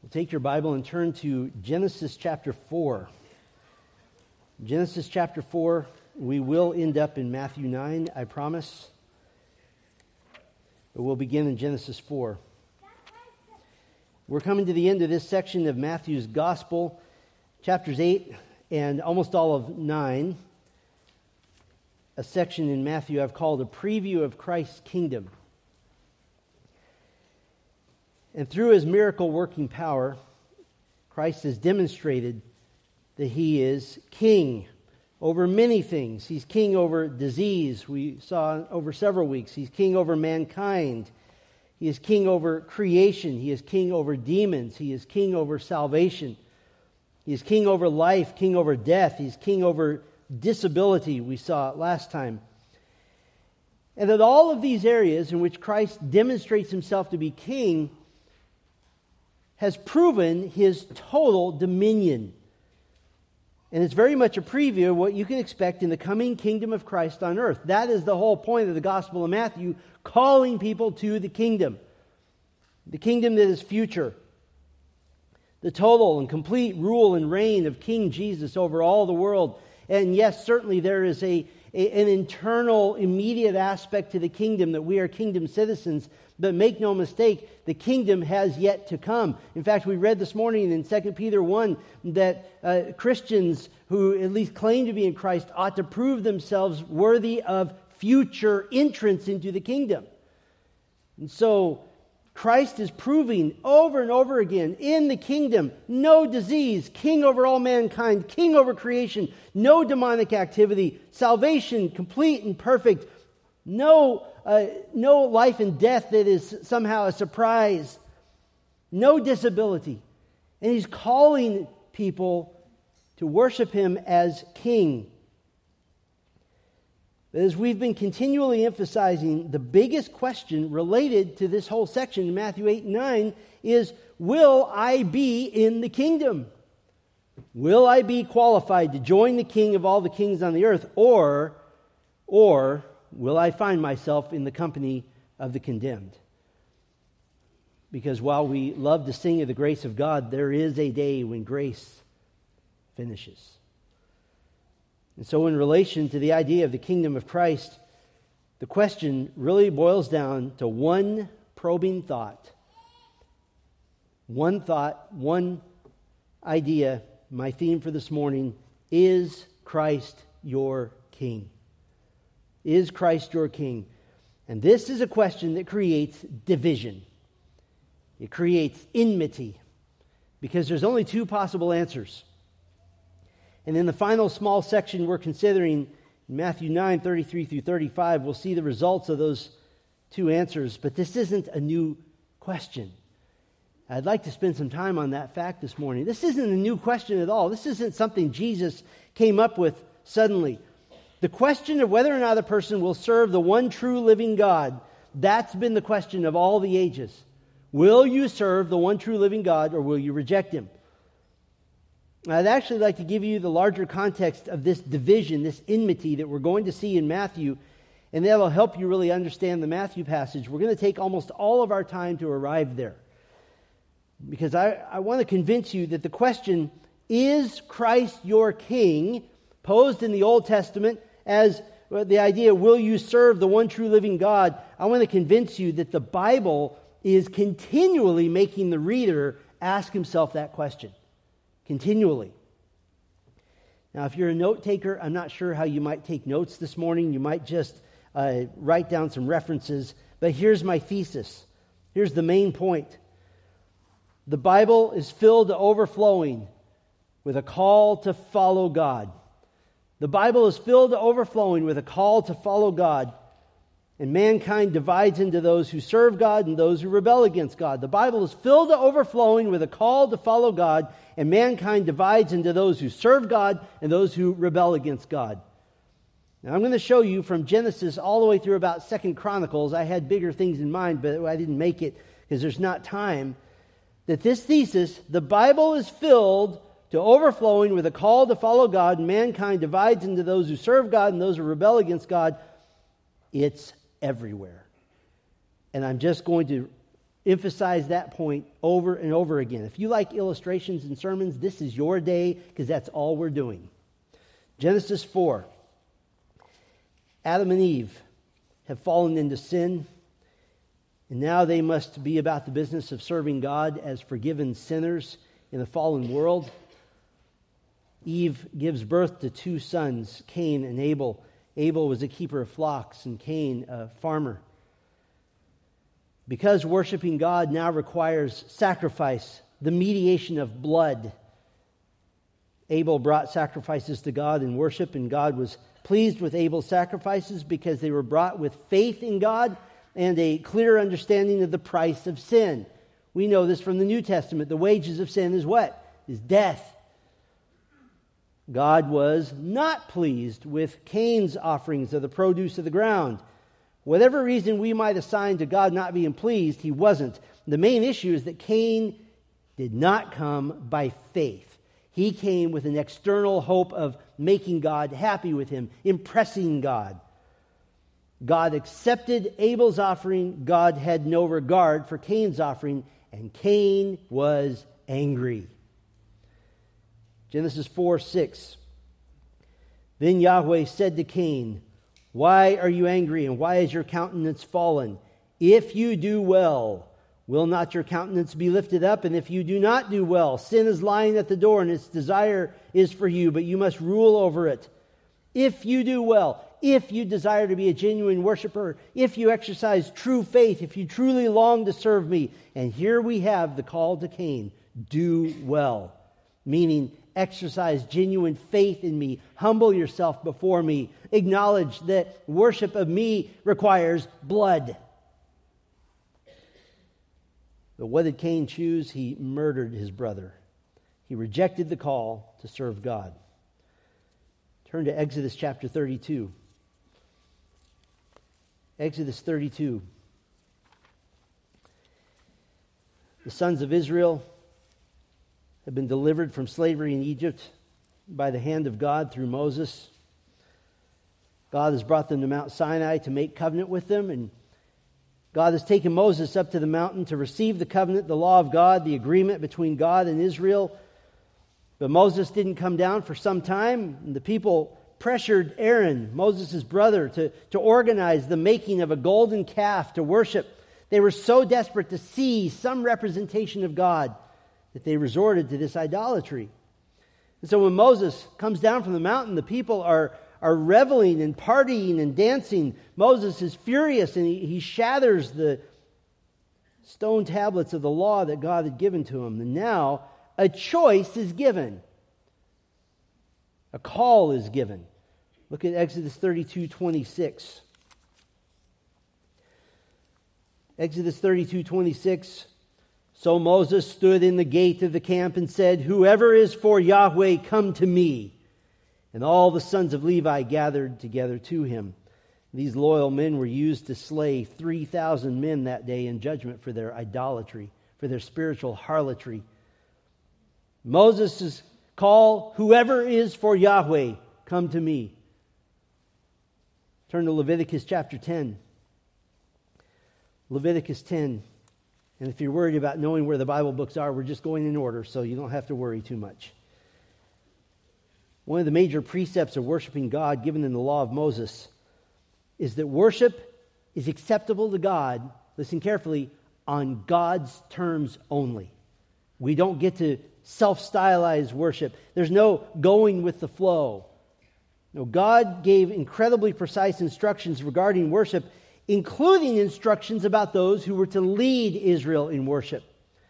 Take your Bible and turn to Genesis chapter 4. Genesis chapter 4, we will end up in Matthew 9, I promise. But we'll begin in Genesis 4. We're coming to the end of this section of Matthew's Gospel, chapters 8 and almost all of 9. A section in Matthew I've called a preview of Christ's kingdom. And through his miracle working power, Christ has demonstrated that he is king over many things. He's king over disease, we saw over several weeks. He's king over mankind. He is king over creation. He is king over demons. He is king over salvation. He is king over life, king over death. He's king over disability, we saw last time. And that all of these areas in which Christ demonstrates himself to be king has proven his total dominion. And it's very much a preview of what you can expect in the coming kingdom of Christ on earth. That is the whole point of the Gospel of Matthew, calling people to the kingdom that is future. The total and complete rule and reign of King Jesus over all the world. And yes, certainly there is an internal, immediate aspect to the kingdom that we are kingdom citizens. But make no mistake, the kingdom has yet to come. In fact, we read this morning in 2 Peter 1 that Christians who at least claim to be in Christ ought to prove themselves worthy of future entrance into the kingdom. And so Christ is proving over and over again in the kingdom, no disease, king over all mankind, king over creation, no demonic activity, salvation complete and perfect, no life and death that is somehow a surprise, no disability. And he's calling people to worship him as king. But as we've been continually emphasizing, the biggest question related to this whole section in Matthew 8 and 9 is, will I be in the kingdom? Will I be qualified to join the king of all the kings on the earth? Or will I find myself in the company of the condemned? Because while we love to sing of the grace of God, there is a day when grace finishes. And so in relation to the idea of the kingdom of Christ, the question really boils down to one probing thought. One thought, one idea. My theme for this morning: is Christ your king? Is Christ your king? And this is a question that creates division. It creates enmity, because there's only two possible answers. And in the final small section we're considering, Matthew 9, 33 through 35, we'll see the results of those two answers. But this isn't a new question. I'd like to spend some time on that fact this morning. This isn't a new question at all. This isn't something Jesus came up with suddenly. The question of whether or not a person will serve the one true living God, that's been the question of all the ages. Will you serve the one true living God, or will you reject him? I'd actually like to give you the larger context of this division, this enmity that we're going to see in Matthew, and that'll help you really understand the Matthew passage. We're going to take almost all of our time to arrive there, because I want to convince you that the question, is Christ your king, posed in the Old Testament as the idea, will you serve the one true living God? I want to convince you that the Bible is continually making the reader ask himself that question. Continually. Now, if you're a note taker, I'm not sure how you might take notes this morning. You might just write down some references. But here's my thesis. Here's the main point. The Bible is filled to overflowing with a call to follow God. The Bible is filled to overflowing with a call to follow God. And mankind divides into those who serve God and those who rebel against God. The Bible is filled to overflowing with a call to follow God, and mankind divides into those who serve God and those who rebel against God. Now, I'm going to show you from Genesis all the way through about 2 Chronicles. I had bigger things in mind, but I didn't make it because there's not time. That this thesis, the Bible is filled to overflowing with a call to follow God, and mankind divides into those who serve God and those who rebel against God. It's everywhere. And I'm just going to emphasize that point over and over again. If you like illustrations and sermons, this is your day, because that's all we're doing. Genesis 4. Adam and Eve have fallen into sin, and now they must be about the business of serving God as forgiven sinners in a fallen world. Eve gives birth to 2 sons, Cain and Abel. Abel was a keeper of flocks, and Cain a farmer. Because worshiping God now requires sacrifice, the mediation of blood, Abel brought sacrifices to God in worship, and God was pleased with Abel's sacrifices because they were brought with faith in God and a clear understanding of the price of sin. We know this from the New Testament. The wages of sin is what? Is death. God was not pleased with Cain's offerings of the produce of the ground. Whatever reason we might assign to God not being pleased, he wasn't. The main issue is that Cain did not come by faith. He came with an external hope of making God happy with him, impressing God. God accepted Abel's offering. God had no regard for Cain's offering, and Cain was angry. Genesis 4:6. Then Yahweh said to Cain, "Why are you angry, and why is your countenance fallen? If you do well, will not your countenance be lifted up? And if you do not do well, sin is lying at the door, and its desire is for you, but you must rule over it. If you do well, if you desire to be a genuine worshiper, if you exercise true faith, if you truly long to serve me." And here we have the call to Cain, do well, meaning exercise genuine faith in me, humble yourself before me, acknowledge that worship of me requires blood. But what did Cain choose? He murdered his brother. He rejected the call to serve God. Turn to Exodus chapter 32. Exodus 32. The sons of Israel have been delivered from slavery in Egypt by the hand of God through Moses. God has brought them to Mount Sinai to make covenant with them, and God has taken Moses up to the mountain to receive the covenant, the law of God, the agreement between God and Israel. But Moses didn't come down for some time, and the people pressured Aaron, Moses' brother, to organize the making of a golden calf to worship. They were so desperate to see some representation of God that they resorted to this idolatry. And so when Moses comes down from the mountain, the people are reveling and partying and dancing. Moses is furious, and he shatters the stone tablets of the law that God had given to him. And now a choice is given. A call is given. Look at Exodus 32:26. Exodus 32:26. So Moses stood in the gate of the camp and said, "Whoever is for Yahweh, come to me." And all the sons of Levi gathered together to him. These loyal men were used to slay 3,000 men that day in judgment for their idolatry, for their spiritual harlotry. Moses' call, "Whoever is for Yahweh, come to me." Turn to Leviticus chapter 10. Leviticus 10. And if you're worried about knowing where the Bible books are, we're just going in order, so you don't have to worry too much. One of the major precepts of worshiping God given in the law of Moses is that worship is acceptable to God, listen carefully, on God's terms only. We don't get to self-stylize worship. There's no going with the flow. No, God gave incredibly precise instructions regarding worship, including instructions about those who were to lead Israel in worship.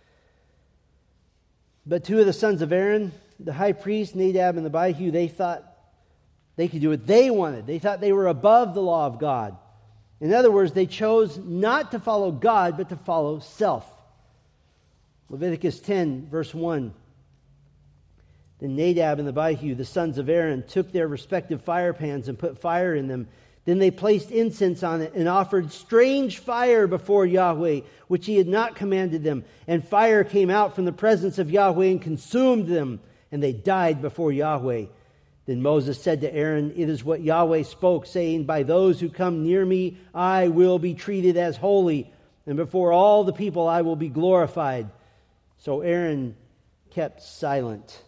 But 2 of the sons of Aaron, the high priest, Nadab and Abihu, they thought they could do what they wanted. They thought they were above the law of God. In other words, they chose not to follow God, but to follow self. Leviticus 10, verse 1. Then Nadab and Abihu, the sons of Aaron, took their respective fire pans and put fire in them. Then they placed incense on it and offered strange fire before Yahweh, which he had not commanded them. And fire came out from the presence of Yahweh and consumed them, and they died before Yahweh. Then Moses said to Aaron, "It is what Yahweh spoke, saying, 'By those who come near me, I will be treated as holy.' and before all the people I will be glorified." So Aaron kept silent.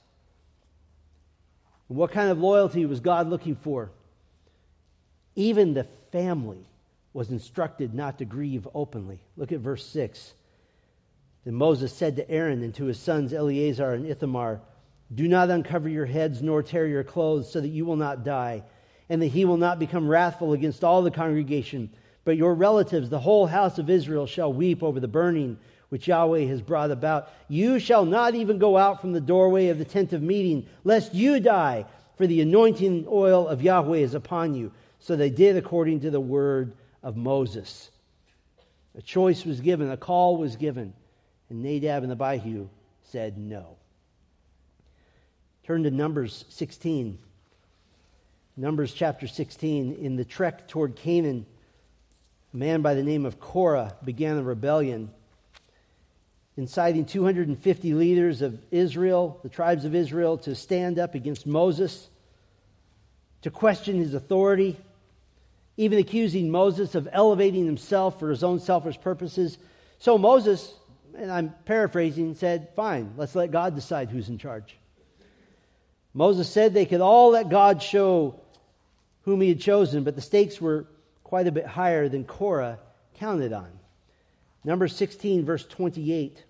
What kind of loyalty was God looking for? Even the family was instructed not to grieve openly. Look at verse 6. Then Moses said to Aaron and to his sons Eleazar and Ithamar, "Do not uncover your heads nor tear your clothes, so that you will not die, and that he will not become wrathful against all the congregation. But your relatives, the whole house of Israel, shall weep over the burning which Yahweh has brought about. You shall not even go out from the doorway of the tent of meeting, lest you die, for the anointing oil of Yahweh is upon you." So they did according to the word of Moses. A choice was given, a call was given, and Nadab and Abihu said no. Turn to Numbers 16. Numbers chapter 16. In the trek toward Canaan, a man by the name of Korah began a rebellion, inciting 250 leaders of Israel, the tribes of Israel, to stand up against Moses, to question his authority, even accusing Moses of elevating himself for his own selfish purposes. So Moses, and I'm paraphrasing, said, "Fine, let's let God decide who's in charge." Moses said they could all let God show whom he had chosen, but the stakes were quite a bit higher than Korah counted on. Numbers 16, verse 28.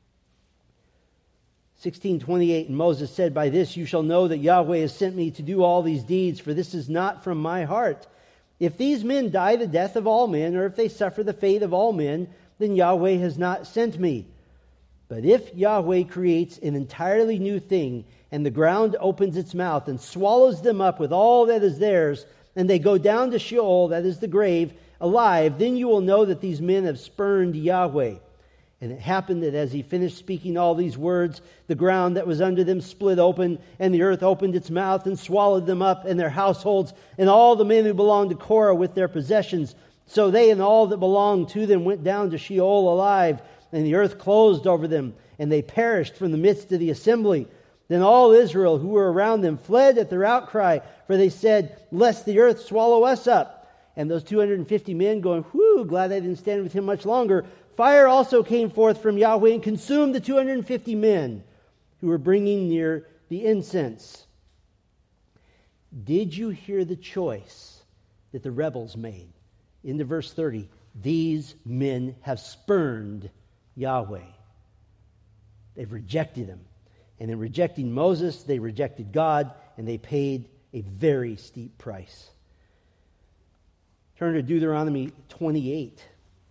16:28, and Moses said, "By this you shall know that Yahweh has sent me to do all these deeds, for this is not from my heart. If these men die the death of all men, or if they suffer the fate of all men, then Yahweh has not sent me. But if Yahweh creates an entirely new thing, and the ground opens its mouth and swallows them up with all that is theirs, and they go down to Sheol, that is the grave, alive, then you will know that these men have spurned Yahweh." And it happened that as he finished speaking all these words, the ground that was under them split open, and the earth opened its mouth and swallowed them up and their households, and all the men who belonged to Korah with their possessions. So they and all that belonged to them went down to Sheol alive, and the earth closed over them, and they perished from the midst of the assembly. Then all Israel who were around them fled at their outcry, for they said, "Lest the earth swallow us up." And those 250 men going, "Whew, glad I didn't stand with him much longer," fire also came forth from Yahweh and consumed the 250 men who were bringing near the incense. Did you hear the choice that the rebels made? Into verse 30. These men have spurned Yahweh. They've rejected him. And in rejecting Moses, they rejected God, and they paid a very steep price. Turn to Deuteronomy 28.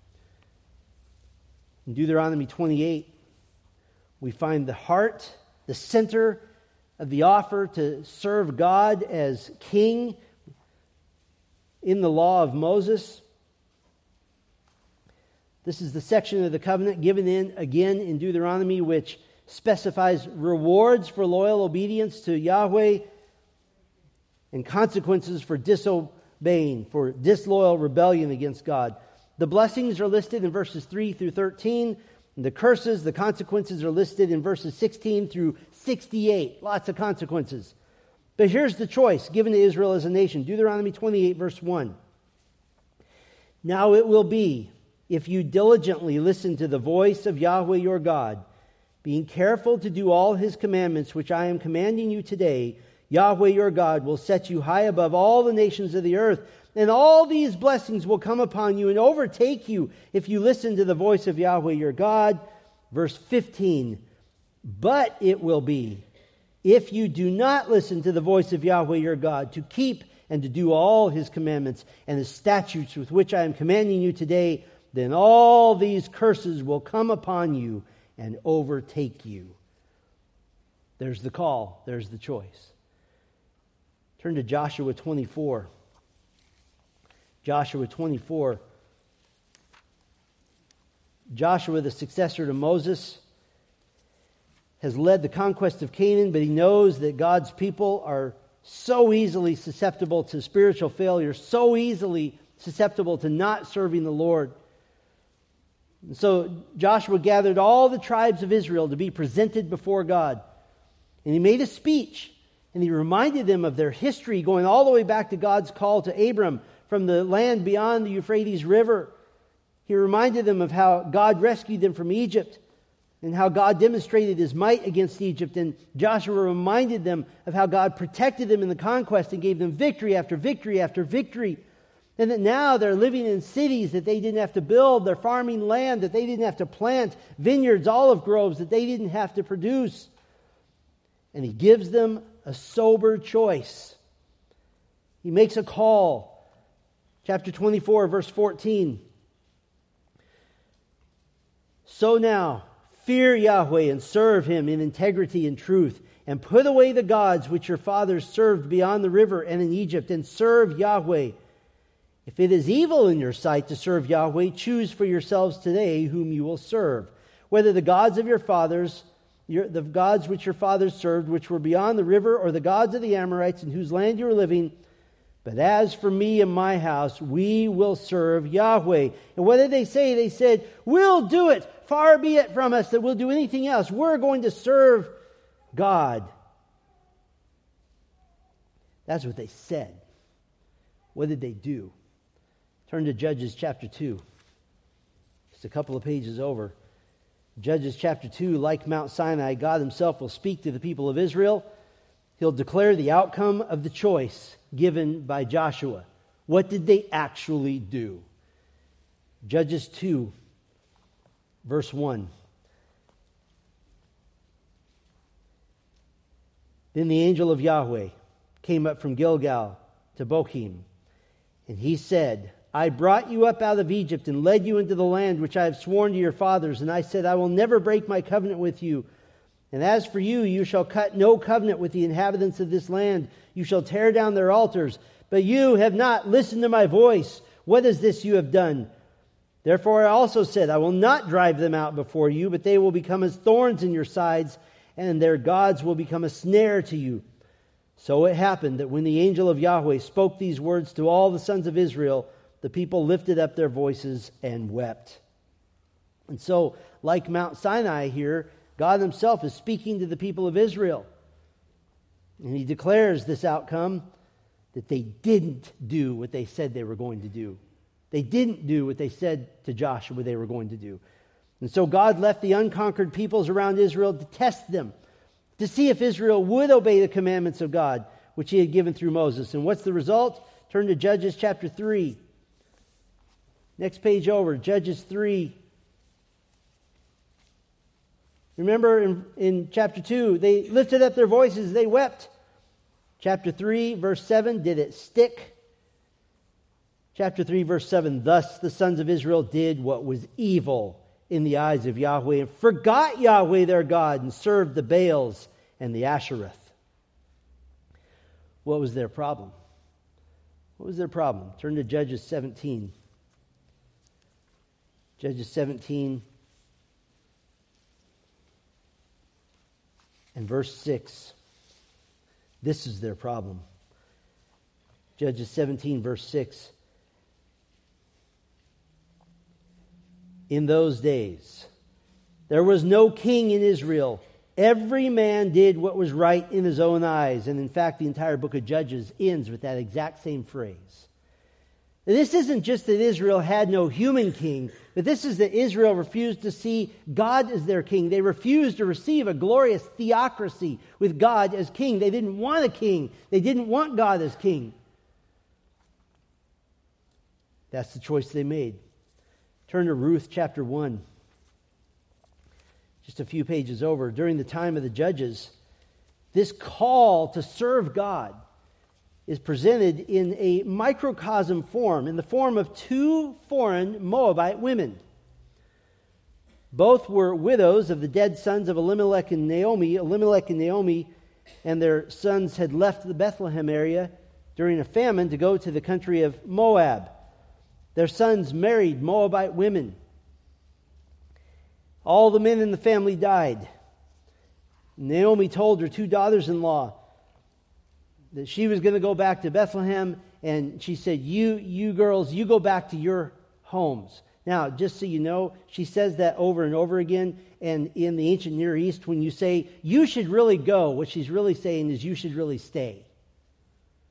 In Deuteronomy 28, we find the heart, the center of the offer to serve God as king in the law of Moses. This is the section of the covenant given again in Deuteronomy, which specifies rewards for loyal obedience to Yahweh and consequences for disobeying, for disloyal rebellion against God. The blessings are listed in verses 3 through 13. And the curses, the consequences are listed in verses 16 through 68. Lots of consequences. But here's the choice given to Israel as a nation. Deuteronomy 28, verse 1. "Now it will be, if you diligently listen to the voice of Yahweh your God, being careful to do all his commandments which I am commanding you today, Yahweh your God will set you high above all the nations of the earth. And all these blessings will come upon you and overtake you if you listen to the voice of Yahweh your God." Verse 15. "But it will be, if you do not listen to the voice of Yahweh your God, to keep and to do all his commandments and his statutes with which I am commanding you today, then all these curses will come upon you and overtake you." There's the call. There's the choice. Turn to Joshua 24. Joshua 24. Joshua, the successor to Moses, has led the conquest of Canaan, but he knows that God's people are so easily susceptible to spiritual failure, so easily susceptible to not serving the Lord. And so Joshua gathered all the tribes of Israel to be presented before God. And he made a speech, and he reminded them of their history going all the way back to God's call to Abram from the land beyond the Euphrates River. He reminded them of how God rescued them from Egypt and how God demonstrated his might against Egypt. And Joshua reminded them of how God protected them in the conquest and gave them victory after victory after victory. And that now they're living in cities that they didn't have to build. They're farming land that they didn't have to plant. Vineyards, olive groves that they didn't have to produce. And he gives them a sober choice. He makes a call. Chapter 24, verse 14. So now, fear Yahweh and serve him in integrity and truth, and put away the gods which your fathers served beyond the river and in Egypt, and serve Yahweh. If it is evil in your sight to serve Yahweh, choose for yourselves today whom you will serve, whether the gods of your fathers, the gods which your fathers served, which were beyond the river, or the gods of the Amorites in whose land you are living. But as for me and my house, we will serve Yahweh. And what did they say? They said, we'll do it. Far be it from us that we'll do anything else. We're going to serve God. That's what they said. What did they do? Turn to Judges chapter 2. Just a couple of pages over. Judges chapter 2, like Mount Sinai, God himself will speak to the people of Israel. He'll declare the outcome of the choice given by Joshua. What did they actually do? Judges 2, verse 1. Then the angel of Yahweh came up from Gilgal to Bochim, and he said, I brought you up out of Egypt and led you into the land which I have sworn to your fathers. And I said, I will never break my covenant with you. And as for you, you shall cut no covenant with the inhabitants of this land. You shall tear down their altars. But you have not listened to my voice. What is this you have done? Therefore I also said, I will not drive them out before you, but they will become as thorns in your sides, and their gods will become a snare to you. So it happened that when the angel of Yahweh spoke these words to all the sons of Israel, the people lifted up their voices and wept. And so, like Mount Sinai here, God himself is speaking to the people of Israel. And he declares this outcome, that they didn't do what they said they were going to do. They didn't do what they said to Joshua they were going to do. And so God left the unconquered peoples around Israel to test them, to see if Israel would obey the commandments of God, which he had given through Moses. And what's the result? Turn to Judges chapter 3. Next page over, Judges 3. Remember in chapter 2, they lifted up their voices, they wept. Chapter 3, verse 7, did it stick? Chapter 3, verse 7, thus the sons of Israel did what was evil in the eyes of Yahweh, and forgot Yahweh their God, and served the Baals and the Ashereth. What was their problem? What was their problem? Turn to Judges 17. Judges 17 and verse 6. This is their problem. Judges 17, verse 6. In those days, there was no king in Israel. Every man did what was right in his own eyes. And in fact, the entire book of Judges ends with that exact same phrase. This isn't just that Israel had no human king, but this is that Israel refused to see God as their king. They refused to receive a glorious theocracy with God as king. They didn't want a king. They didn't want God as king. That's the choice they made. Turn to Ruth chapter 1. Just a few pages over. During the time of the judges, this call to serve God is presented in a microcosm form, in the form of two foreign Moabite women. Both were widows of the dead sons of Elimelech and Naomi. Elimelech and Naomi and their sons had left the Bethlehem area during a famine to go to the country of Moab. Their sons married Moabite women. All the men in the family died. Naomi told her two daughters-in-law that she was going to go back to Bethlehem, and she said, you girls, you go back to your homes. Now, just so you know, she says that over and over again, and in the ancient Near East, when you say, you should really go, what she's really saying is you should really stay.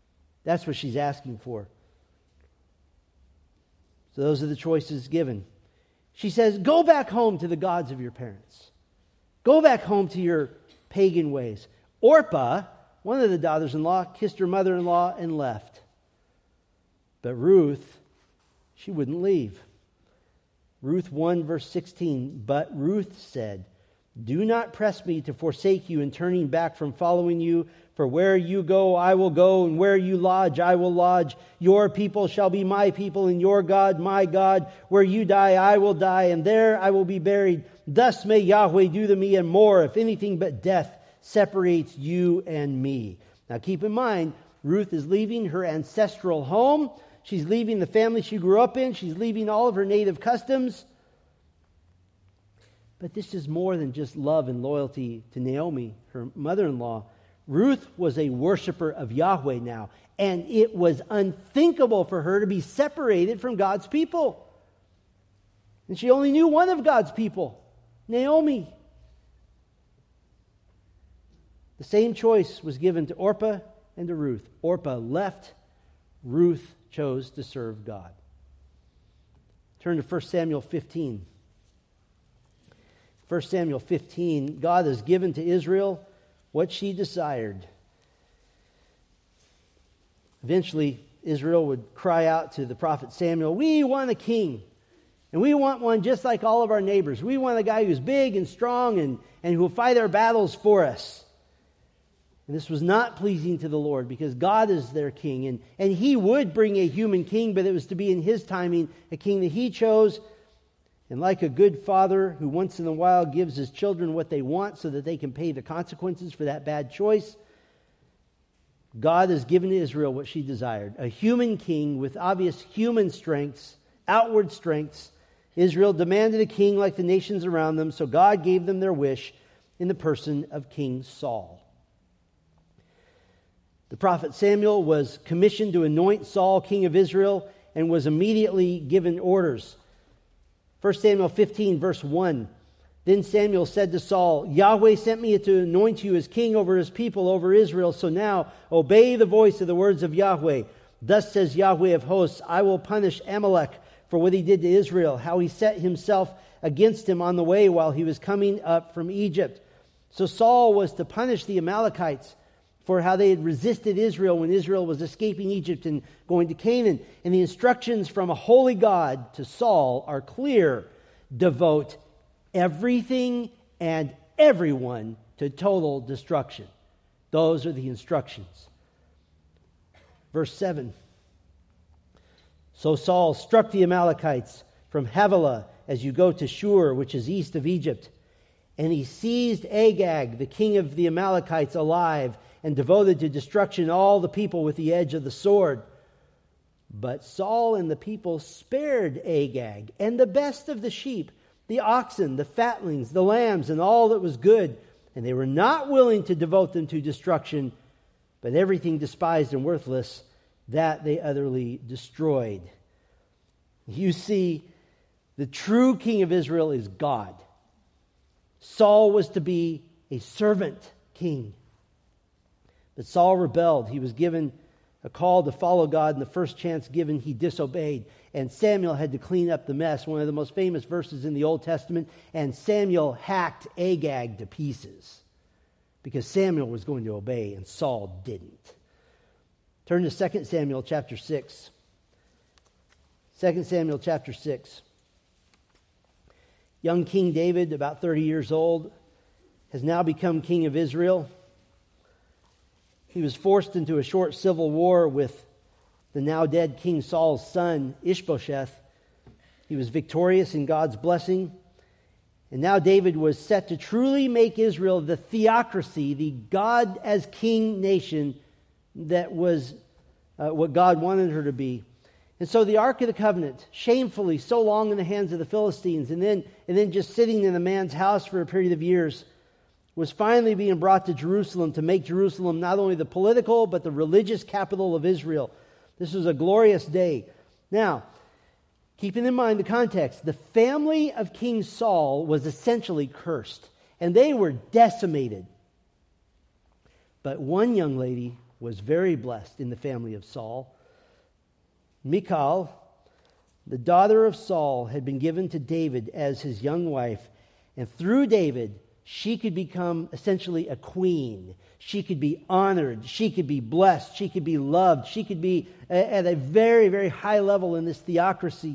That's what she's asking for. So those are the choices given. She says, go back home to the gods of your parents. Go back home to your pagan ways. Orpah, one of the daughters-in-law, kissed her mother-in-law and left. But Ruth, she wouldn't leave. Ruth 1 verse 16, but Ruth said, do not press me to forsake you in turning back from following you. For where you go, I will go, and where you lodge, I will lodge. Your people shall be my people, and your God, my God. Where you die, I will die, and there I will be buried. Thus may Yahweh do to me and more, if anything but death separates you and me. Now keep in mind, Ruth is leaving her ancestral home. She's leaving the family she grew up in. She's leaving all of her native customs. But this is more than just love and loyalty to Naomi, her mother-in-law. Ruth was a worshiper of Yahweh now, and it was unthinkable for her to be separated from God's people. And she only knew one of God's people, Naomi. The same choice was given to Orpah and to Ruth. Orpah left. Ruth chose to serve God. Turn to 1 Samuel 15. 1 Samuel 15, God has given to Israel what she desired. Eventually, Israel would cry out to the prophet Samuel, we want a king. And we want one just like all of our neighbors. We want a guy who's big and strong and who will fight our battles for us. And this was not pleasing to the Lord because God is their king. And he would bring a human king, but it was to be in his timing, a king that he chose. And like a good father who once in a while gives his children what they want so that they can pay the consequences for that bad choice, God has given Israel what she desired. A human king with obvious human strengths, outward strengths. Israel demanded a king like the nations around them, so God gave them their wish in the person of King Saul. The prophet Samuel was commissioned to anoint Saul king of Israel and was immediately given orders. 1 Samuel 15, verse 1. Then Samuel said to Saul, Yahweh sent me to anoint you as king over his people, over Israel. So now obey the voice of the words of Yahweh. Thus says Yahweh of hosts, I will punish Amalek for what he did to Israel, how he set himself against him on the way while he was coming up from Egypt. So Saul was to punish the Amalekites for how they had resisted Israel when Israel was escaping Egypt and going to Canaan. And the instructions from a holy God to Saul are clear. Devote everything and everyone to total destruction. Those are the instructions. Verse 7. So Saul struck the Amalekites from Havilah as you go to Shur, which is east of Egypt. And he seized Agag, the king of the Amalekites, alive, and devoted to destruction all the people with the edge of the sword. But Saul and the people spared Agag, and the best of the sheep, the oxen, the fatlings, the lambs, and all that was good. And they were not willing to devote them to destruction, but everything despised and worthless, that they utterly destroyed. You see, the true king of Israel is God. Saul was to be a servant king. But Saul rebelled. He was given a call to follow God, and the first chance given, he disobeyed. And Samuel had to clean up the mess, one of the most famous verses in the Old Testament. And Samuel hacked Agag to pieces because Samuel was going to obey and Saul didn't. Turn to 2 Samuel chapter 6. 2 Samuel chapter 6. Young King David, about 30 years old, has now become king of Israel. He was forced into a short civil war with the now dead King Saul's son, Ishbosheth. He was victorious in God's blessing. And now David was set to truly make Israel the theocracy, the God as king nation that was what God wanted her to be. And so the Ark of the Covenant, shamefully so long in the hands of the Philistines, and then just sitting in a man's house for a period of years, was finally being brought to Jerusalem to make Jerusalem not only the political but the religious capital of Israel. This was a glorious day. Now, keeping in mind the context, the family of King Saul was essentially cursed, and they were decimated. But one young lady was very blessed in the family of Saul. Michal, The daughter of Saul had been given to David as his young wife, and through David, she could become essentially a queen. She could be honored. She could be blessed. She could be loved. She could be at a very, very high level in this theocracy.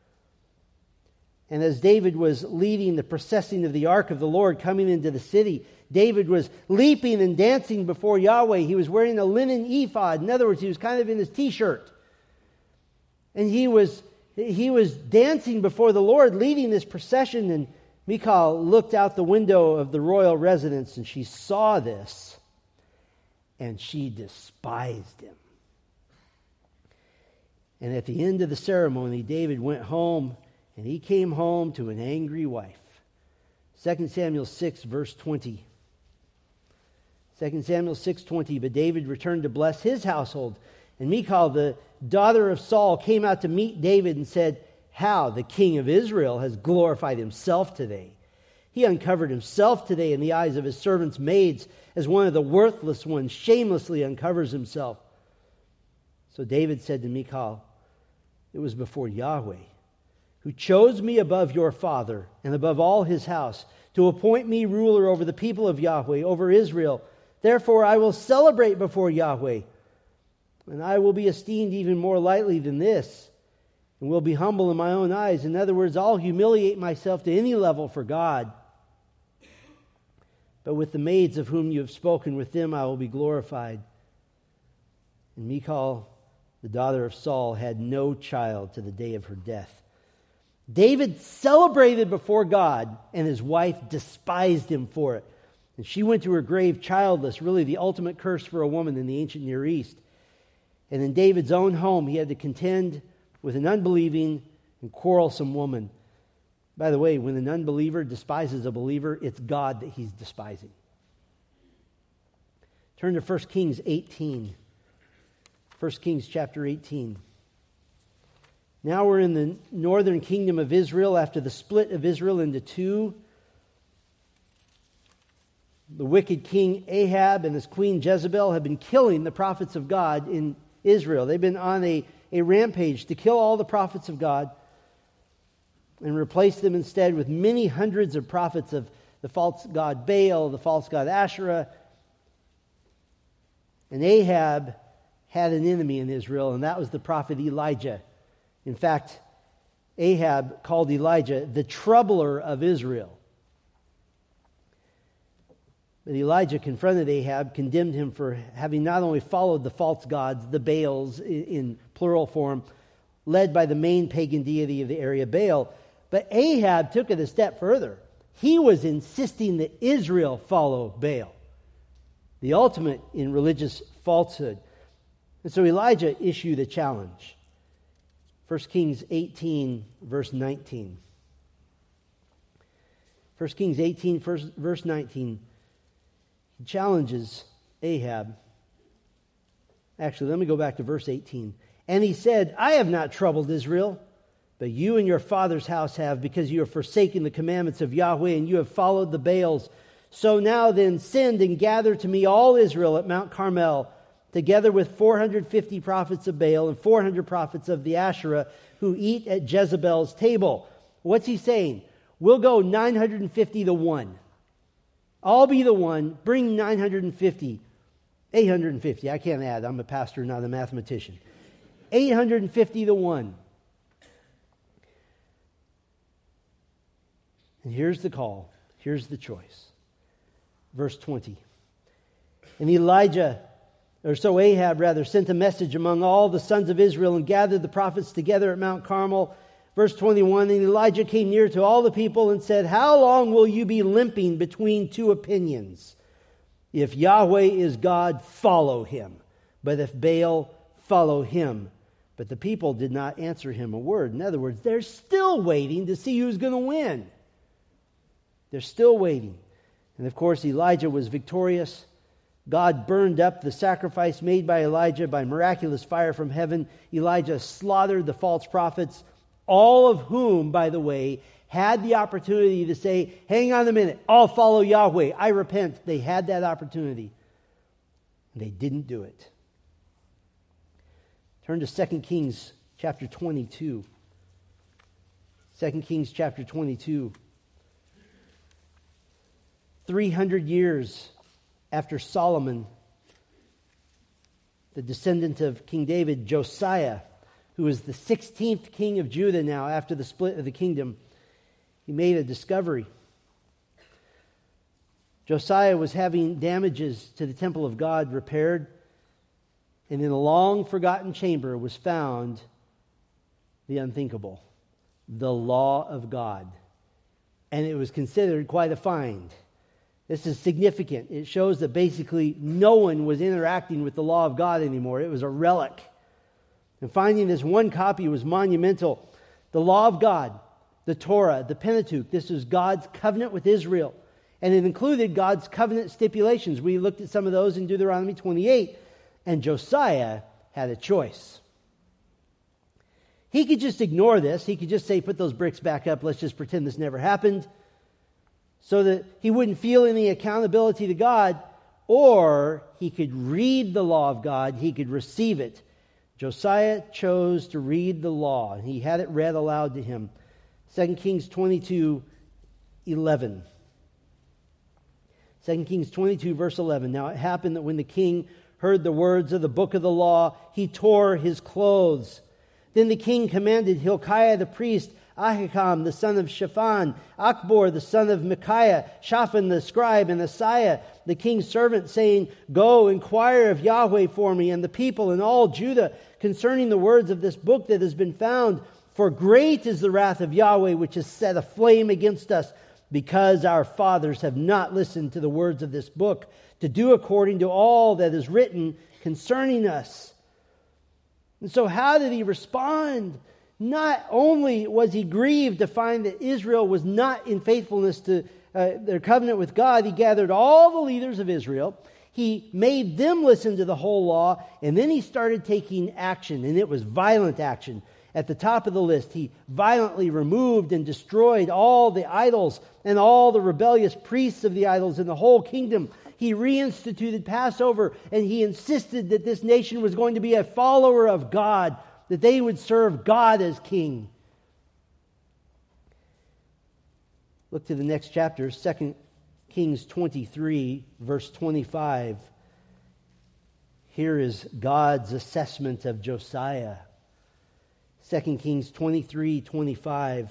And as David was leading the processing of the ark of the Lord coming into the city, David was leaping and dancing before Yahweh. He was wearing a linen ephod. In other words, he was kind of in his t-shirt. And he was dancing before the Lord, leading this procession. And Michal looked out the window of the royal residence, and she saw this, and she despised him. And at the end of the ceremony, David went home, and he came home to an angry wife. 2 Samuel 6, verse 20. 2 Samuel 6:20, but David returned to bless his household. And Michal, the daughter of Saul, came out to meet David and said, "How the king of Israel has glorified himself today. He uncovered himself today in the eyes of his servants' maids, as one of the worthless ones shamelessly uncovers himself." So David said to Michal, "It was before Yahweh, who chose me above your father and above all his house, to appoint me ruler over the people of Yahweh, over Israel. Therefore I will celebrate before Yahweh, and I will be esteemed even more lightly than this, and will be humble in my own eyes." In other words, I'll humiliate myself to any level for God. "But with the maids of whom you have spoken, with them I will be glorified." And Michal, the daughter of Saul, had no child to the day of her death. David celebrated before God, and his wife despised him for it. And she went to her grave childless, really the ultimate curse for a woman in the ancient Near East. And in David's own home, he had to contend with an unbelieving and quarrelsome woman. By the way, when an unbeliever despises a believer, it's God that he's despising. Turn to 1 Kings 18. 1 Kings chapter 18. Now we're in the northern kingdom of Israel after the split of Israel into two. The wicked king Ahab and his queen Jezebel have been killing the prophets of God in Israel. They've been on a rampage to kill all the prophets of God and replace them instead with many hundreds of prophets of the false god Baal, the false god Asherah. And Ahab had an enemy in Israel, and that was the prophet Elijah. In fact, Ahab called Elijah the troubler of Israel. But Elijah confronted Ahab, condemned him for having not only followed the false gods, the Baals in plural form, led by the main pagan deity of the area, Baal, but Ahab took it a step further. He was insisting that Israel follow Baal, the ultimate in religious falsehood. And so Elijah issued a challenge. 1 Kings 18, verse 19. 1 Kings 18, verse 19. He challenges Ahab. Actually, let me go back to verse 18. And he said, "I have not troubled Israel, but you and your father's house have, because you have forsaken the commandments of Yahweh, and you have followed the Baals. So now then, send and gather to me all Israel at Mount Carmel, together with 450 prophets of Baal and 400 prophets of the Asherah who eat at Jezebel's table." What's he saying? We'll go 950 to 1. I'll be the one. Bring 950. 850. I can't add. I'm a pastor, not a mathematician. 850 to 1. And here's the call. Here's the choice. Verse 20. And Ahab sent a message among all the sons of Israel and gathered the prophets together at Mount Carmel. Verse 21, and Elijah came near to all the people and said, "How long will you be limping between two opinions? If Yahweh is God, follow him. But if Baal, follow him." But the people did not answer him a word. In other words, they're still waiting to see who's going to win. They're still waiting. And of course, Elijah was victorious. God burned up the sacrifice made by Elijah by miraculous fire from heaven. Elijah slaughtered the false prophets, all of whom, by the way, had the opportunity to say, "Hang on a minute, I'll follow Yahweh, I repent." They had that opportunity. And they didn't do it. Turn to 2 Kings chapter 22. 2 Kings chapter 22. 300 years after Solomon, the descendant of King David, Josiah, who is the 16th king of Judah now after the split of the kingdom, he made a discovery. Josiah was having damages to the temple of God repaired, and in a long-forgotten chamber was found the unthinkable, the law of God. And it was considered quite a find. This is significant. It shows that basically no one was interacting with the law of God anymore. It was a relic. And finding this one copy was monumental. The law of God, the Torah, the Pentateuch, this was God's covenant with Israel. And it included God's covenant stipulations. We looked at some of those in Deuteronomy 28. And Josiah had a choice. He could just ignore this. He could just say, put those bricks back up. Let's just pretend this never happened, so that he wouldn't feel any accountability to God. Or he could read the law of God. He could receive it. Josiah chose to read the law, and he had it read aloud to him. 2 Kings 22:11. 2 Kings 22, verse 11. Now it happened that when the king heard the words of the book of the law, he tore his clothes. Then the king commanded Hilkiah the priest, Ahikam the son of Shaphan, Achbor the son of Micaiah, Shaphan the scribe, and Asaiah the king's servant, saying, Go, inquire of Yahweh for me and the people and all Judah concerning the words of this book that has been found. For great is the wrath of Yahweh, which has set aflame against us, because our fathers have not listened to the words of this book, to do according to all that is written concerning us. And so how did he respond? Not only was he grieved to find that Israel was not in faithfulness to their covenant with God, he gathered all the leaders of Israel. He made them listen to the whole law, and then he started taking action, and it was violent action. At the top of the list, he violently removed and destroyed all the idols and all the rebellious priests of the idols in the whole kingdom. He reinstituted Passover, and he insisted that this nation was going to be a follower of God, that they would serve God as king. Look to the next chapter, 2 Kings 23, verse 25. Here is God's assessment of Josiah. 2 Kings 23:25.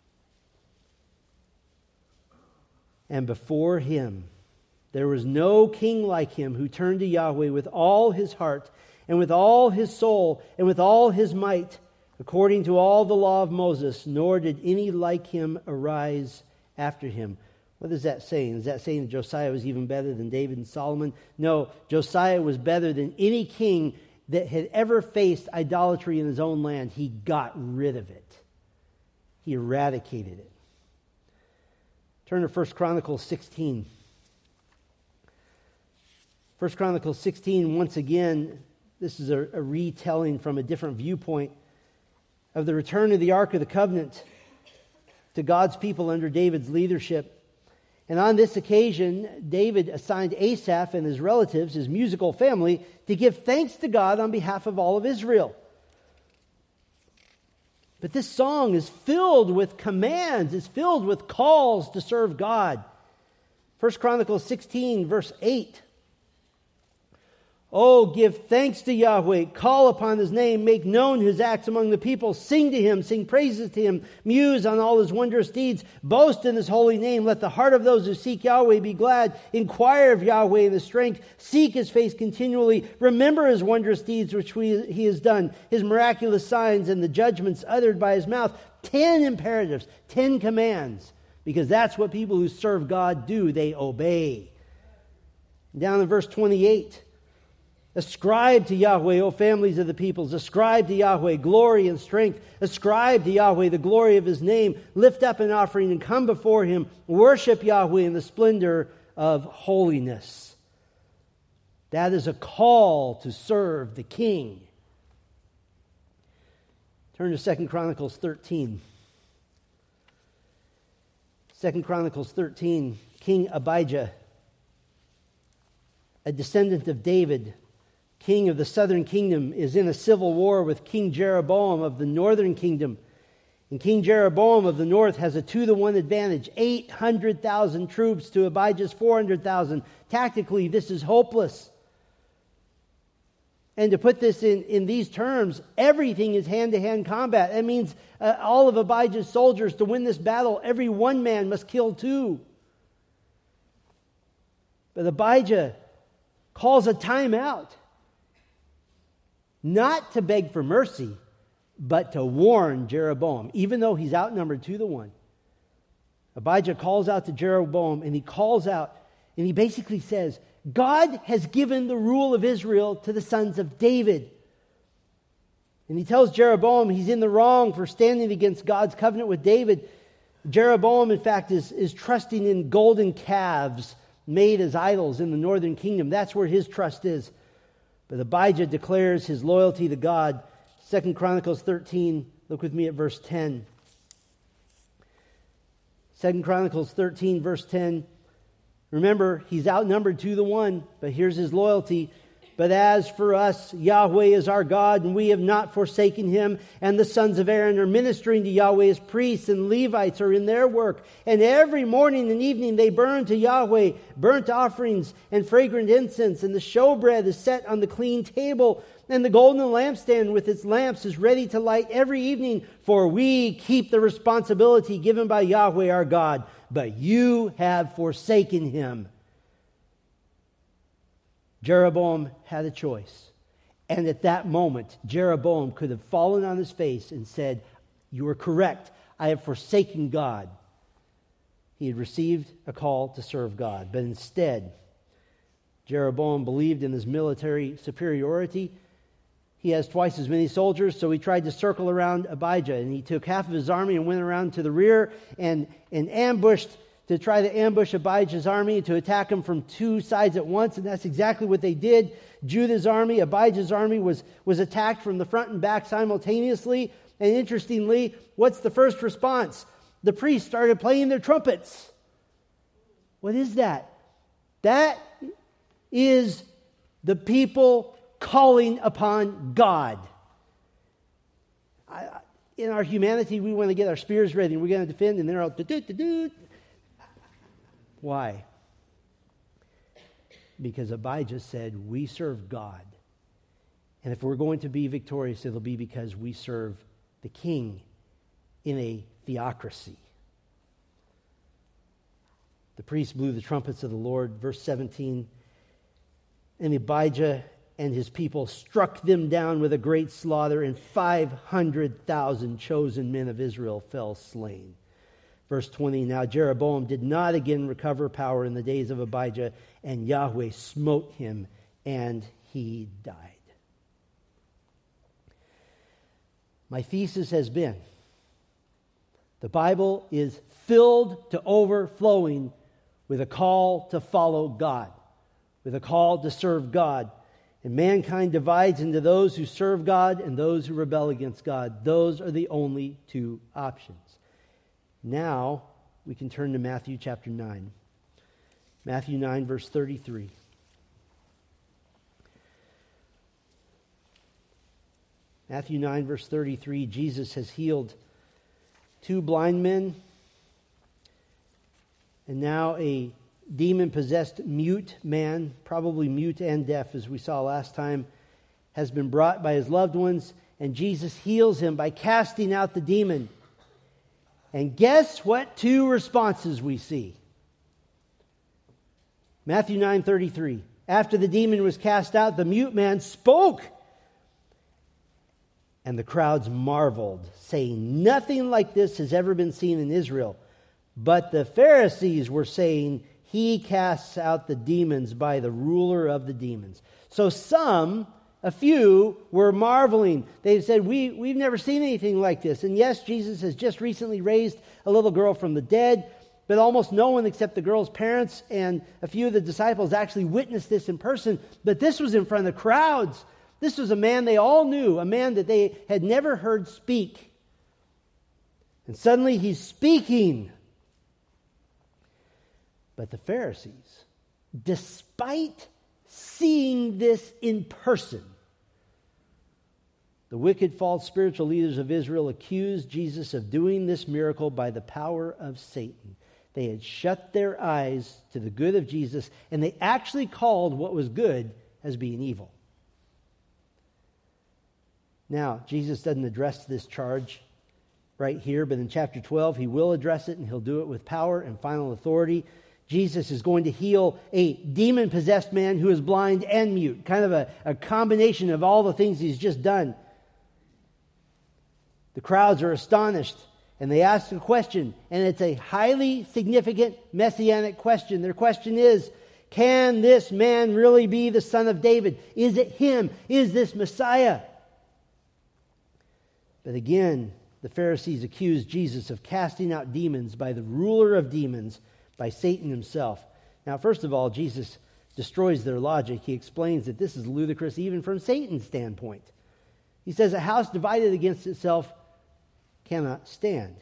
And before him there was no king like him, who turned to Yahweh with all his heart and with all his soul and with all his might, according to all the law of Moses, nor did any like him arise after him. What is that saying? Is that saying that Josiah was even better than David and Solomon? No, Josiah was better than any king that had ever faced idolatry in his own land. He got rid of it. He eradicated it. Turn to 1 Chronicles 16. 1 Chronicles 16, once again, this is a retelling from a different viewpoint of the return of the Ark of the Covenant to God's people under David's leadership. And on this occasion, David assigned Asaph and his relatives, his musical family, to give thanks to God on behalf of all of Israel. But this song is filled with commands. It's filled with calls to serve God. 1 Chronicles 16, verse 8. Oh, give thanks to Yahweh, call upon his name, make known his acts among the people, sing to him, sing praises to him, muse on all his wondrous deeds, boast in his holy name. Let the heart of those who seek Yahweh be glad. Inquire of Yahweh in his strength, seek his face continually. Remember his wondrous deeds which he has done, his miraculous signs and the judgments uttered by his mouth. 10 imperatives, 10 commands, because that's what people who serve God do. They obey. Down in verse 28. Ascribe to Yahweh, O families of the peoples. Ascribe to Yahweh glory and strength. Ascribe to Yahweh the glory of his name. Lift up an offering and come before him. Worship Yahweh in the splendor of holiness. That is a call to serve the king. Turn to 2 Chronicles 13. 2 Chronicles 13. King Abijah, a descendant of David, king of the southern kingdom, is in a civil war with King Jeroboam of the northern kingdom. And King Jeroboam of the north has a 2-to-1 advantage, 800,000 troops to Abijah's 400,000. Tactically, this is hopeless. And to put this in these terms, everything is hand-to-hand combat. That means all of Abijah's soldiers, to win this battle, every one man must kill 2. But Abijah calls a timeout, not to beg for mercy, but to warn Jeroboam, even though he's outnumbered 2-to-1. Abijah calls out to Jeroboam, and he calls out, and he basically says, God has given the rule of Israel to the sons of David. And he tells Jeroboam he's in the wrong for standing against God's covenant with David. Jeroboam, in fact, is trusting in golden calves made as idols in the northern kingdom. That's where his trust is. But Abijah declares his loyalty to God. 2 Chronicles 13, look with me at verse 10. 2 Chronicles 13, verse 10. Remember, he's outnumbered 2-to-1, but here's his loyalty. But as for us, Yahweh is our God, and we have not forsaken him. And the sons of Aaron are ministering to Yahweh as priests, and Levites are in their work. And every morning and evening they burn to Yahweh burnt offerings and fragrant incense. And the showbread is set on the clean table. And the golden lampstand with its lamps is ready to light every evening. For we keep the responsibility given by Yahweh our God. But you have forsaken him. Jeroboam had a choice. And at that moment, Jeroboam could have fallen on his face and said, you are correct. I have forsaken God. He had received a call to serve God. But instead, Jeroboam believed in his military superiority. He has twice as many soldiers, so he tried to circle around Abijah. And he took half of his army and went around to the rear and ambushed to try to ambush Abijah's army, to attack him from 2 sides at once. And that's exactly what they did. Judah's army, Abijah's army was attacked from the front and back simultaneously. And interestingly, what's the first response? The priests started playing their trumpets. What is that? That is the people calling upon God. In our humanity, we want to get our spears ready and we're going to defend, and they're all do-do-do-do. Why? Because Abijah said, we serve God. And if we're going to be victorious, it'll be because we serve the king in a theocracy. The priests blew the trumpets of the Lord. Verse 17, and Abijah and his people struck them down with a great slaughter, and 500,000 chosen men of Israel fell slain. Verse 20, now Jeroboam did not again recover power in the days of Abijah, and Yahweh smote him, and he died. My thesis has been, the Bible is filled to overflowing with a call to follow God, with a call to serve God. And mankind divides into those who serve God and those who rebel against God. Those are the only 2 options. Now, we can turn to Matthew chapter 9. Matthew 9, verse 33. Matthew 9, verse 33, Jesus has healed 2 blind men, and now a demon-possessed mute man, probably mute and deaf, as we saw last time, has been brought by his loved ones, and Jesus heals him by casting out the demon. And guess what 2 responses we see? Matthew 9:33. After the demon was cast out, the mute man spoke. And the crowds marveled, saying, nothing like this has ever been seen in Israel. But the Pharisees were saying, he casts out the demons by the ruler of the demons. So a few were marveling. They said, we've never seen anything like this. And yes, Jesus has just recently raised a little girl from the dead, but almost no one except the girl's parents and a few of the disciples actually witnessed this in person. But this was in front of crowds. This was a man they all knew, a man that they had never heard speak. And suddenly he's speaking. But the Pharisees, despite seeing this in person, The wicked false spiritual leaders of Israel accused Jesus of doing this miracle by the power of Satan. They had shut their eyes to the good of Jesus, and they actually called what was good as being evil. Now, Jesus doesn't address this charge right here, but in chapter 12, he will address it, and he'll do it with power and final authority. Jesus is going to heal a demon-possessed man who is blind and mute, kind of a combination of all the things he's just done. The crowds are astonished, and they ask a question, and it's a highly significant messianic question. Their question is, can this man really be the Son of David? Is it him? Is this Messiah? But again, the Pharisees accused Jesus of casting out demons by the ruler of demons, by Satan himself. Now, first of all, Jesus destroys their logic. He explains that this is ludicrous even from Satan's standpoint. He says, a house divided against itself cannot stand.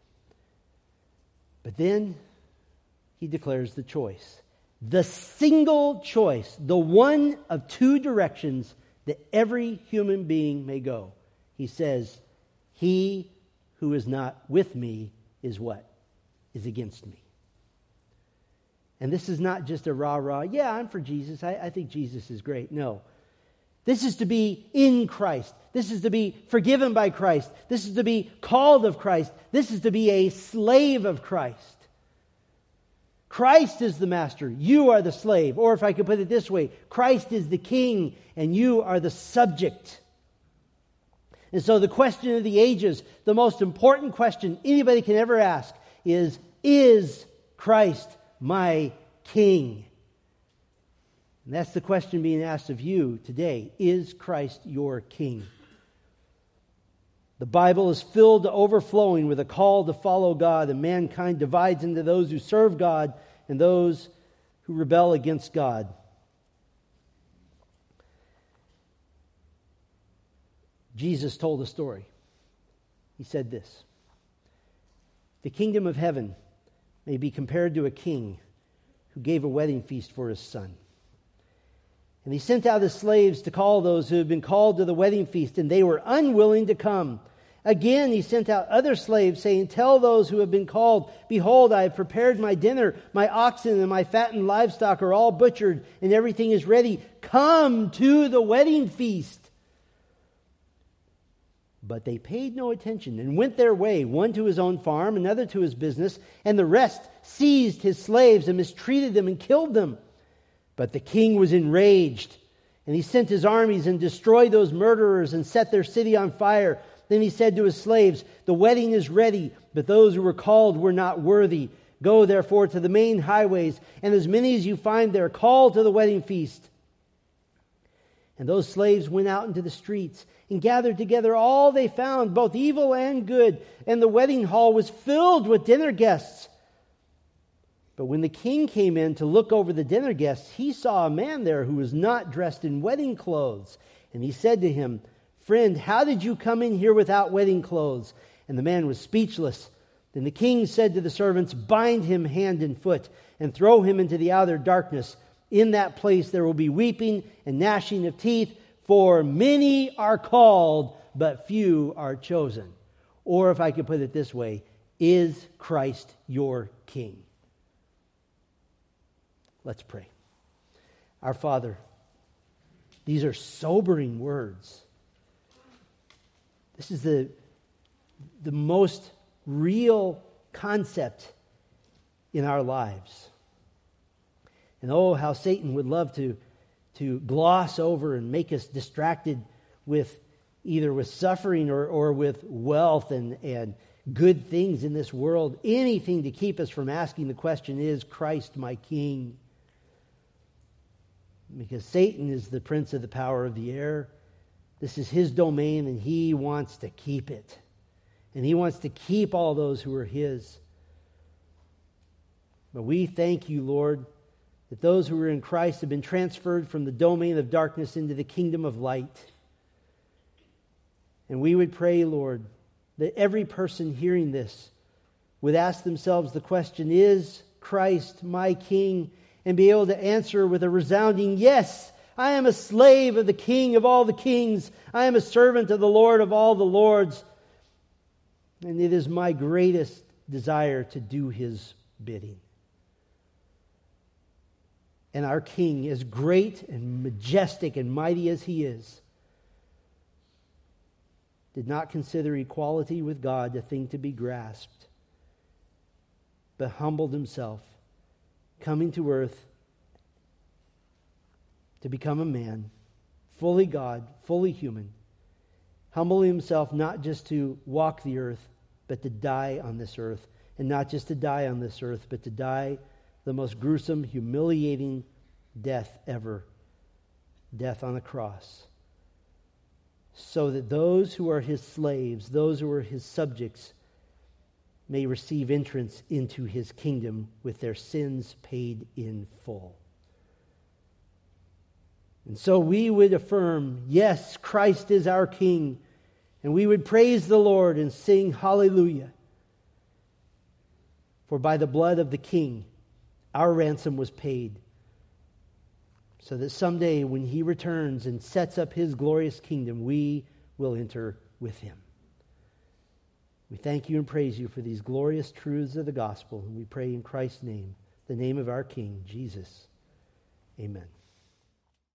But then he declares the choice. The single choice, the one of two directions that every human being may go. He says, he who is not with me is what? Is against me. And this is not just a rah-rah, yeah, I'm for Jesus. I think Jesus is great. No. This is to be in Christ. This is to be forgiven by Christ. This is to be called of Christ. This is to be a slave of Christ. Christ is the master. You are the slave. Or if I could put it this way, Christ is the king and you are the subject. And so the question of the ages, the most important question anybody can ever ask is Christ my king? And that's the question being asked of you today. Is Christ your king? The Bible is filled to overflowing with a call to follow God, and mankind divides into those who serve God and those who rebel against God. Jesus told a story. He said this: the kingdom of heaven may be compared to a king who gave a wedding feast for his son. And he sent out his slaves to call those who had been called to the wedding feast, and they were unwilling to come. Again, he sent out other slaves, saying, tell those who have been called, behold, I have prepared my dinner. My oxen and my fattened livestock are all butchered, and everything is ready. Come to the wedding feast. But they paid no attention and went their way, one to his own farm, another to his business, and the rest seized his slaves and mistreated them and killed them. But the king was enraged, and he sent his armies and destroyed those murderers and set their city on fire. Then he said to his slaves, the wedding is ready, but those who were called were not worthy. Go therefore to the main highways, and as many as you find there, call to the wedding feast. And those slaves went out into the streets and gathered together all they found, both evil and good, and the wedding hall was filled with dinner guests. But when the king came in to look over the dinner guests, he saw a man there who was not dressed in wedding clothes. And he said to him, friend, how did you come in here without wedding clothes? And the man was speechless. Then the king said to the servants, bind him hand and foot and throw him into the outer darkness. In that place there will be weeping and gnashing of teeth, for many are called, but few are chosen. Or if I could put it this way, is Christ your king? Let's pray. Our Father, these are sobering words. This is the most real concept in our lives. And oh, how Satan would love to gloss over and make us distracted with either with suffering or with wealth and good things in this world. Anything to keep us from asking the question, is Christ my king? Because Satan is the prince of the power of the air. This is his domain, and he wants to keep it. And he wants to keep all those who are his. But we thank you, Lord, that those who are in Christ have been transferred from the domain of darkness into the kingdom of light. And we would pray, Lord, that every person hearing this would ask themselves the question, is Christ my king? And be able to answer with a resounding yes. I am a slave of the King of all the kings. I am a servant of the Lord of all the lords. And it is my greatest desire to do His bidding. And our King, as great and majestic and mighty as He is, did not consider equality with God a thing to be grasped, but humbled Himself, coming to earth to become a man, fully God, fully human, humbling Himself not just to walk the earth, but to die on this earth. And not just to die on this earth, but to die the most gruesome, humiliating death ever. Death on a cross. So that those who are His slaves, those who are His subjects, may receive entrance into His kingdom with their sins paid in full. And so we would affirm, yes, Christ is our King. And we would praise the Lord and sing hallelujah. For by the blood of the King, our ransom was paid. So that someday when He returns and sets up His glorious kingdom, we will enter with Him. We thank You and praise You for these glorious truths of the gospel. And we pray in Christ's name, the name of our King, Jesus. Amen.